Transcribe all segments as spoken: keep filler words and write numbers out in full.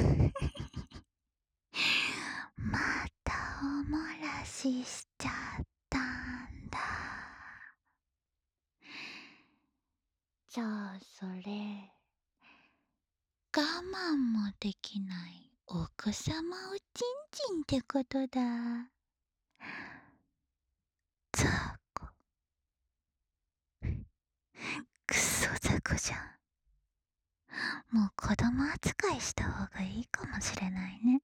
またおもらししちゃったんだ。じゃあそれ、我慢もできない奥様おちんちんってことだ。ザコ。くそザコじゃん。もう子供扱いした方がいいかもしれないね。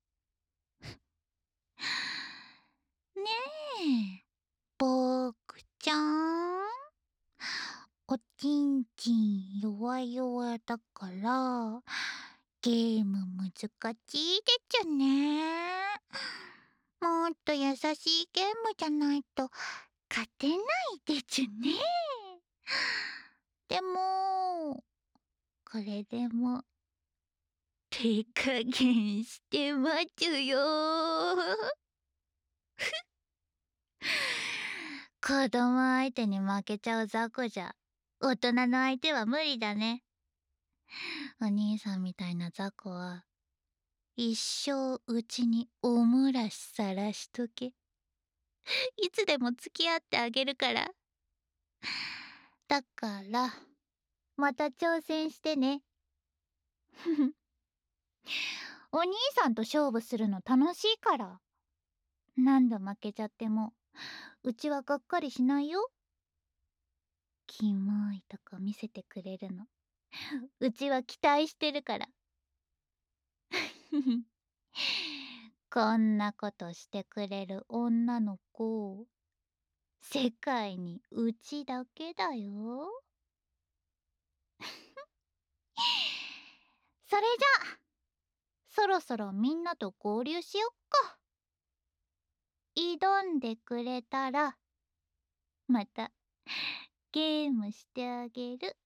ねえ、ぼーくちゃん。おちんちん弱々だから、ゲーム難しいでちゅね。もっと優しいゲームじゃないと勝てないでちゅね。でも、これでも手加減してまちゅよ。子供相手に負けちゃう雑魚じゃ大人の相手は無理だね。お兄さんみたいな雑魚は一生うちにおもらしさらしとけ。いつでも付き合ってあげるから。だからまた挑戦してね。お兄さんと勝負するの楽しいから。何度負けちゃってもうちはがっかりしないよ。キモいとこ見せてくれるのうちは期待してるから。こんなことしてくれる女の子、世界にうちだけだよ。それじゃそろそろみんなと合流しよっか。挑んでくれたらまたゲームしてあげる。